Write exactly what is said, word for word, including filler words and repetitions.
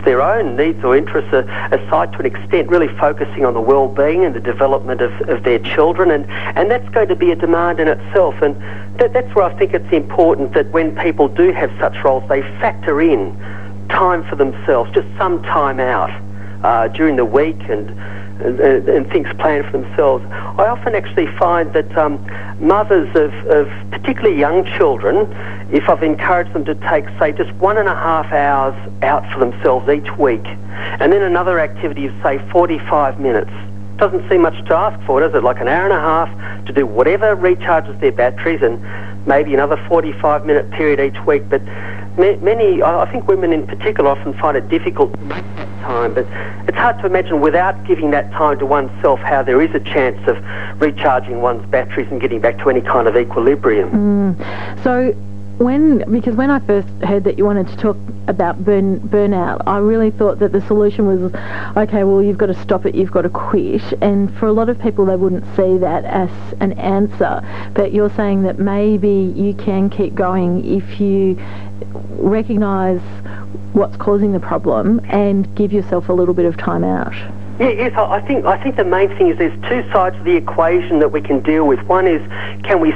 their own needs or interests aside to an extent, really focusing on the well-being and the development of, of their children, and, and that's going to be a demand in itself. And that, that's where I think it's important that when people do have such roles, they factor in time for themselves, just some time out uh, during the week, and, and and things planned for themselves. I often actually find that um, mothers of, of particularly young children, if I've encouraged them to take, say, just one and a half hours out for themselves each week, and then another activity of, say, forty-five minutes. Doesn't seem much to ask for, does it? Like an hour and a half to do whatever recharges their batteries, and maybe another forty-five minute period each week. But many, I think women in particular, often find it difficult to make that time. But it's hard to imagine without giving that time to oneself how there is a chance of recharging one's batteries and getting back to any kind of equilibrium. Mm. So when, because when I first heard that you wanted to talk about burn, burnout, I really thought that the solution was, okay, well, you've got to stop it, you've got to quit. And for a lot of people, they wouldn't see that as an answer. But you're saying that maybe you can keep going if you recognise what's causing the problem and give yourself a little bit of time out. Yeah, yes, I think I think the main thing is there's two sides of the equation that we can deal with. One is, can we